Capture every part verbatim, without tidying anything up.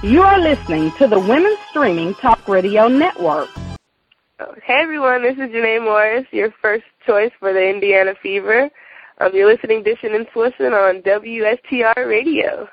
You are listening to the Women's Streaming Talk Radio Network. Hey everyone, this is Janae Morris, your first choice for the Indiana Fever. Um, you're listening to Dishin' and Swishin' on W S T R Radio.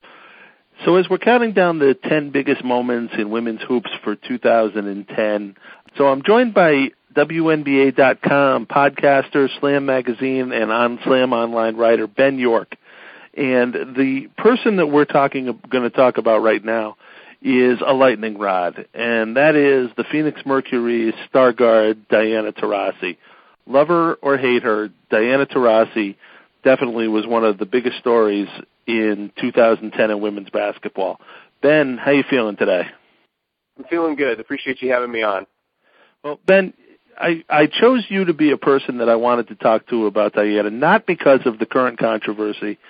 So as we're counting down the ten biggest moments in women's hoops for two thousand ten, so I'm joined by W N B A dot com podcaster, Slam Magazine, and on Slam Online writer Ben York. And the person that we're talking going to talk about right now is a lightning rod, and that is the Phoenix Mercury star guard, Diana Taurasi. Love her or hate her, Diana Taurasi definitely was one of the biggest stories in two thousand ten in women's basketball. Ben, how you feeling today? I'm feeling good. Appreciate you having me on. Well, Ben, I, I chose you to be a person that I wanted to talk to about Diana, not because of the current controversy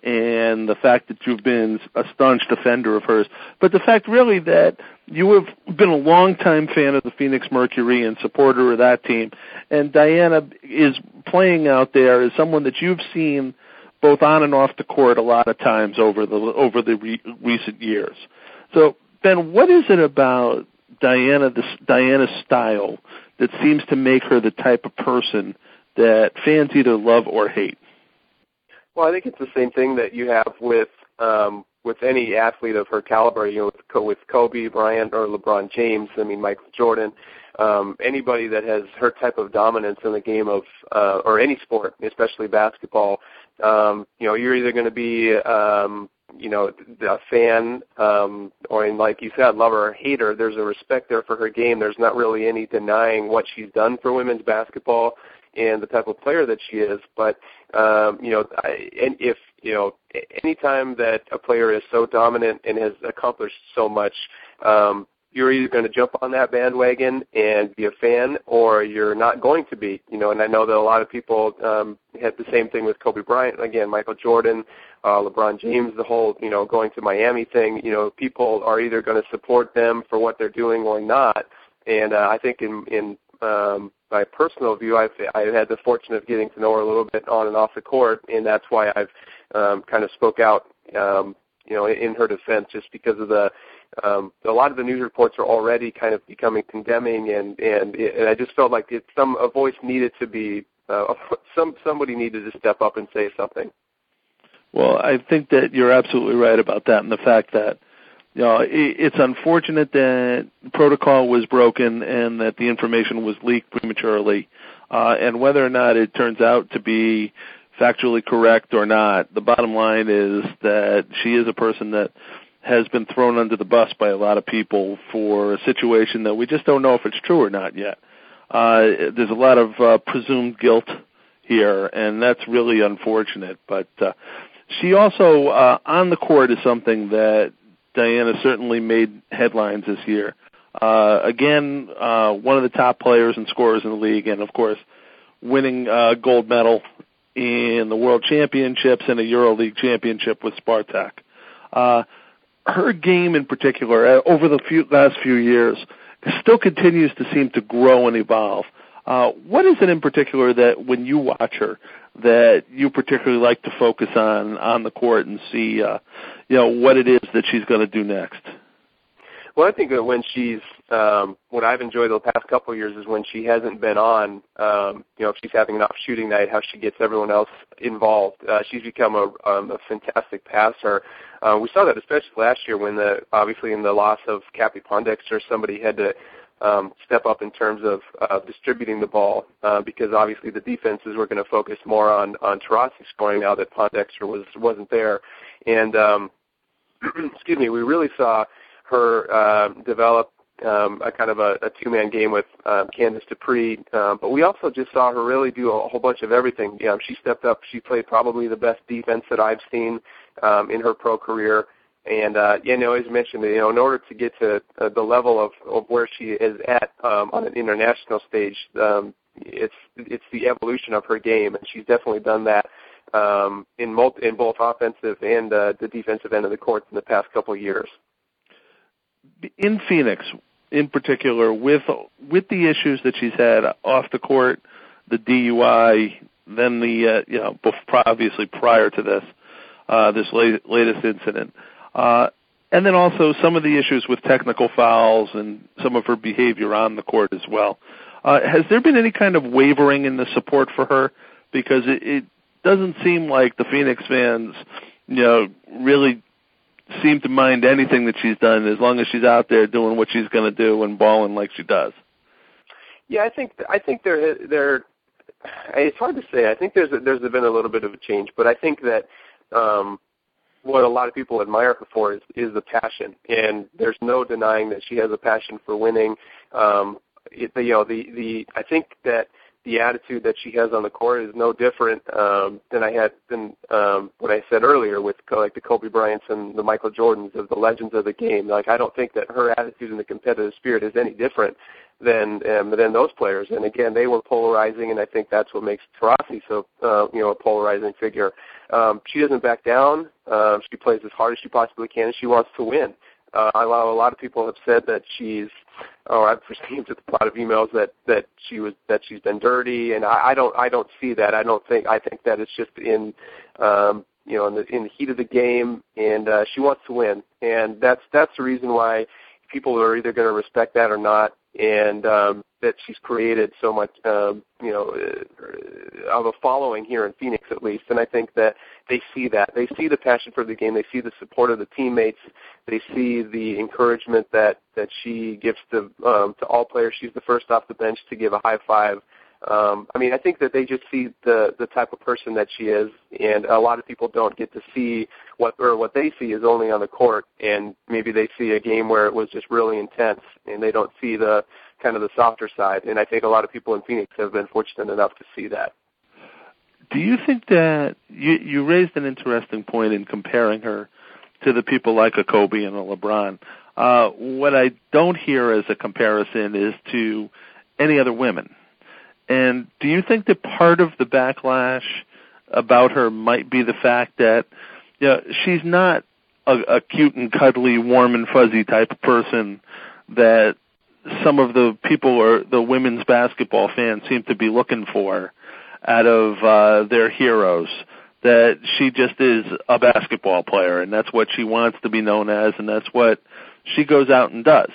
and the fact that you've been a staunch defender of hers, but the fact really that you have been a longtime fan of the Phoenix Mercury and supporter of that team, and Diana is playing out there as someone that you've seen both on and off the court a lot of times over the over the re- recent years. So, Ben, what is it about Diana, this, Diana's style that seems to make her the type of person that fans either love or hate? Well, I think it's the same thing that you have with um, with any athlete of her caliber. You know, with, with Kobe Bryant or LeBron James. I mean, Michael Jordan. Um, anybody that has her type of dominance in the game of uh, or any sport, especially basketball. Um, you know, you're either going to be um, you know, a fan, um, or in, like you said, lover or hater. There's a respect there for her game. There's not really any denying what she's done for women's basketball and the type of player that she is. But, um, you know, I, and if, you know, any time that a player is so dominant and has accomplished so much, um, you're either going to jump on that bandwagon and be a fan, or you're not going to be, you know, and I know that a lot of people um, had the same thing with Kobe Bryant, again, Michael Jordan, uh, LeBron James, the whole, you know, going to Miami thing. You know, people are either going to support them for what they're doing or not, and uh, I think in, in um, my personal view, I've, I've had the fortune of getting to know her a little bit on and off the court, and that's why I've um, kind of spoke out, um, you know, in her defense, just because of the Um, a lot of the news reports are already kind of becoming condemning, and and, and I just felt like it, some a voice needed to be uh, some somebody needed to step up and say something. Well, I think that you're absolutely right about that, and the fact that, you know, it, it's unfortunate that protocol was broken and that the information was leaked prematurely, uh, and whether or not it turns out to be factually correct or not, the bottom line is that she is a person that has been thrown under the bus by a lot of people for a situation that we just don't know if it's true or not yet. Uh, there's a lot of uh, presumed guilt here, and that's really unfortunate. But uh, she also, uh, on the court, is something that Diana certainly made headlines this year. Uh, again, uh, one of the top players and scorers in the league, and, of course, winning uh, gold medal in the World Championships and a EuroLeague championship with Spartak. Uh, her game in particular, uh, over the few, last few years, still continues to seem to grow and evolve. Uh, what is it in particular that when you watch her that you particularly like to focus on on the court and see, uh, you know, what it is that she's going to do next? Well, I think that when she's, um, what I've enjoyed the past couple of years is when she hasn't been on, um, you know, if she's having an off shooting night, how she gets everyone else involved. Uh, she's become a, um, a fantastic passer. Uh, we saw that especially last year when the, obviously in the loss of Cappie Pondexter, somebody had to um, step up in terms of uh, distributing the ball, uh, because obviously the defenses were going to focus more on, on Taurasi scoring now that Pondexter was, wasn't there. And, um, excuse me, we really saw her uh, develop um, a kind of a, a two-man game with um, Candace Dupree, uh, but we also just saw her really do a whole bunch of everything. You know, she stepped up. She played probably the best defense that I've seen um, in her pro career. And, uh, you know, as mentioned, you know, in order to get to uh, the level of, of where she is at um, on an international stage, um, it's it's the evolution of her game, and she's definitely done that um, in, multi, in both offensive and uh, the defensive end of the court in the past couple of years. In Phoenix, in particular, with with the issues that she's had off the court, the D U I, then the uh, you know, obviously prior to this, uh, this late, latest incident, uh, and then also some of the issues with technical fouls and some of her behavior on the court as well. Uh, has there been any kind of wavering in the support for her? Because it, it doesn't seem like the Phoenix fans, you know, really seem to mind anything that she's done as long as she's out there doing what she's going to do and balling like she does. Yeah, I think I think there there. It's hard to say. I think there's a, there's been a little bit of a change, but I think that um, what a lot of people admire her for is, is the passion, and there's no denying that she has a passion for winning. Um, it, you know, the the I think that the attitude that she has on the court is no different um, than I had than um, what I said earlier with like the Kobe Bryants and the Michael Jordans of the legends of the game. Like I don't think that her attitude and the competitive spirit is any different than um, than those players. And again, they were polarizing, and I think that's what makes Taurasi so uh, you know a polarizing figure. Um, she doesn't back down. Uh, she plays as hard as she possibly can, and she wants to win. Uh, I know a lot of people have said that she's, or I've received a lot of emails that, that she was that she's been dirty, and I, I don't I don't see that. I don't think I think that it's just in um, you know in the in the heat of the game, and uh, she wants to win, and that's that's the reason why people are either going to respect that or not, and um, that she's created so much um, you know uh, of a following here in Phoenix at least, and I think that they see that. They see the passion for the game. They see the support of the teammates. They see the encouragement that, that she gives to um, to all players. She's the first off the bench to give a high five. Um, I mean, I think that they just see the, the type of person that she is, and a lot of people don't get to see what or what they see is only on the court, and maybe they see a game where it was just really intense, and they don't see the kind of the softer side. And I think a lot of people in Phoenix have been fortunate enough to see that. Do you think that you, you raised an interesting point in comparing her to the people like a Kobe and a LeBron? Uh, what I don't hear as a comparison is to any other women. And do you think that part of the backlash about her might be the fact that you know, she's not a, a cute and cuddly, warm and fuzzy type of person that some of the people or the women's basketball fans seem to be looking for out of uh, their heroes, that she just is a basketball player, and that's what she wants to be known as, and that's what she goes out and does.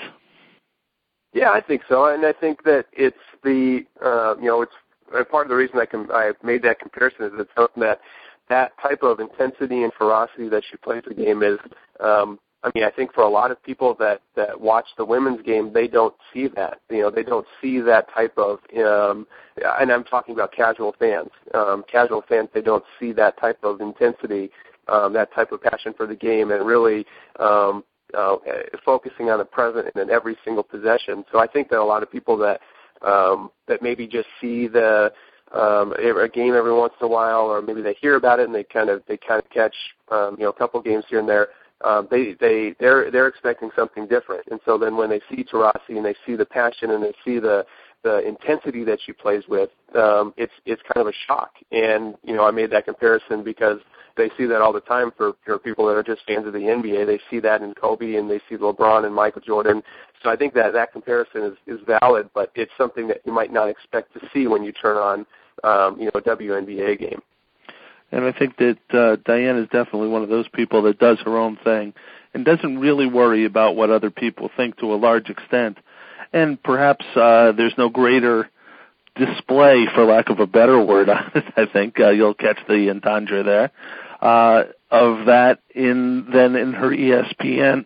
Yeah, I think so, and I think that it's the, uh, you know, it's and part of the reason I can I made that comparison is it's something that that type of intensity and ferocity that she plays the game is, um, I mean, I think for a lot of people that, that watch the women's game, they don't see that. You know, they don't see that type of, um, and I'm talking about casual fans. Um, casual fans, they don't see that type of intensity, um, that type of passion for the game, and really um, uh, focusing on the present and in every single possession. So I think that a lot of people that um, that maybe just see the um, a game every once in a while, or maybe they hear about it and they kind of they kind of catch um, you know a couple games here and there. Um, they they they're they're expecting something different, and so then when they see Taurasi and they see the passion and they see the the intensity that she plays with, um, it's it's kind of a shock. And you know, I made that comparison because they see that all the time for, for people that are just fans of the N B A. They see that in Kobe and they see LeBron and Michael Jordan. So I think that that comparison is, is valid, but it's something that you might not expect to see when you turn on um, you know a W N B A game. And I think that uh, Diane is definitely one of those people that does her own thing and doesn't really worry about what other people think to a large extent. And perhaps uh, there's no greater display, for lack of a better word on it, I think, uh, you'll catch the entendre there, uh, of that in than in her E S P N,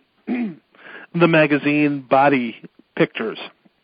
the magazine body pictures.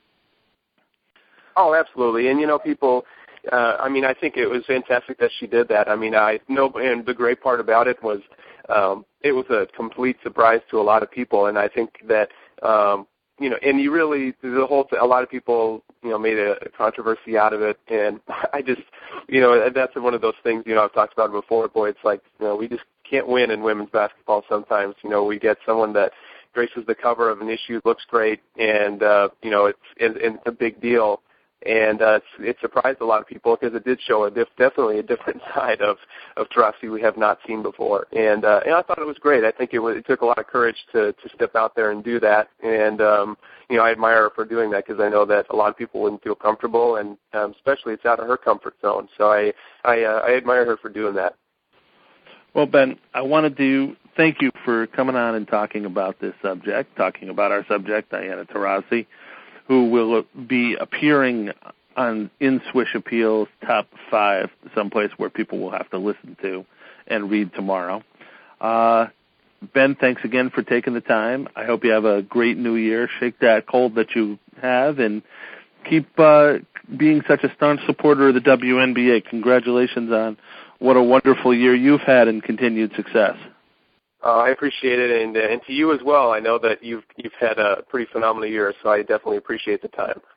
Oh, absolutely. And, you know, people... Uh, I mean, I think it was fantastic that she did that. I mean, I know, and the great part about it was um, it was a complete surprise to a lot of people, and I think that um, you know, and you really the whole a lot of people you know made a controversy out of it, and I just you know that's one of those things you know I've talked about it before. Boy, it's like you know we just can't win in women's basketball sometimes. You know, we get someone that graces the cover of an issue, looks great, and uh, you know it's and, and it's a big deal. And uh, it's, it surprised a lot of people because it did show a diff- definitely a different side of of Taurasi we have not seen before. And uh, and I thought it was great. I think it, was, it took a lot of courage to to step out there and do that. And um, you know, I admire her for doing that because I know that a lot of people wouldn't feel comfortable, and um, especially it's out of her comfort zone. So I I, uh, I admire her for doing that. Well, Ben, I wanted to thank you for coming on and talking about this subject, talking about our subject, Diana Taurasi, who will be appearing on in Swish Appeals Top five, someplace where people will have to listen to and read tomorrow. Uh, Ben, thanks again for taking the time. I hope you have a great new year. Shake that cold that you have, and keep uh, being such a staunch supporter of the W N B A. Congratulations on what a wonderful year you've had and continued success. Uh, I appreciate it, and, uh, and to you as well. I know that you've you've had a pretty phenomenal year, so I definitely appreciate the time.